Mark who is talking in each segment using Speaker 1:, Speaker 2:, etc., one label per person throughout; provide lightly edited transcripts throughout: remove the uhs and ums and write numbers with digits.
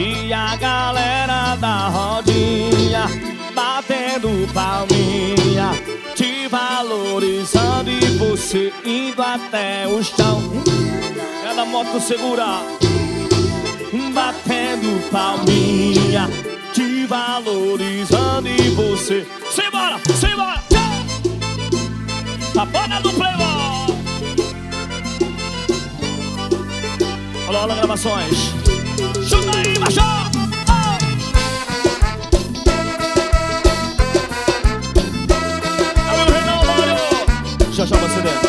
Speaker 1: E a galera da rodinha batendo palminha, te valorizando e você indo até o chão. Cada moto segura, batendo palminha, te valorizando e você. Simbora, simbora! A bola do Playboy! Olha lá, gravações. Chuta aí, macho! Amigo Renan Mário! Já chama você dentro.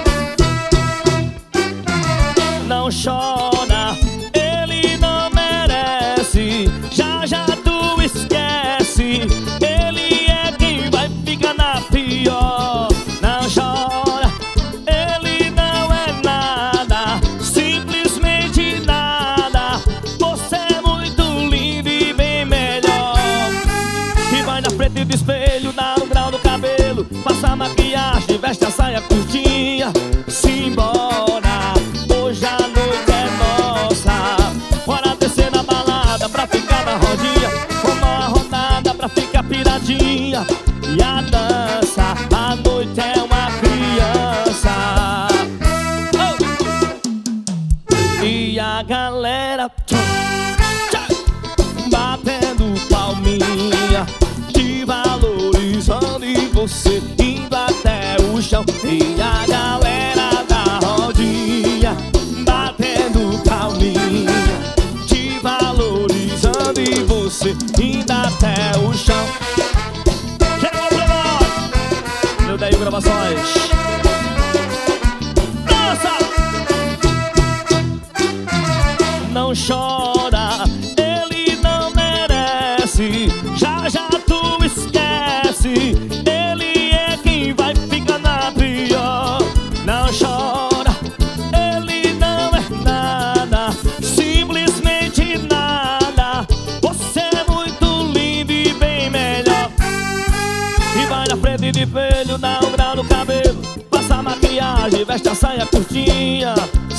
Speaker 1: Não chora, ele não merece. Já já tu esquece. Ele é quem vai ficar na pior. Não chora, ele não é nada, simplesmente nada. Você é muito lindo e bem melhor. E vai na frente do espelho, dá um grau no cabelo, passa a maquiagem, veste a saia curtinha. Simbora, hoje a noite é nossa. Bora descer na balada pra ficar na rodinha, uma rodada pra ficar piradinha. E a dança, a noite é uma criança. E a galera batendo palminha, te valorizando e você indo até o chão. E a galera da rodinha batendo palminha, te valorizando e você indo até o chão. Chegou o Playboy! Meu Deio Gravações. Dança! Não chora, ele não merece. Já já tu esquece. Ele é quem vai ficar na pior. Não chora, ele não é nada, simplesmente nada. Você é muito lindo e bem melhor. E vai na frente de espelho, dá um grau no cabelo, passa a maquiagem, veste a saia curtinha.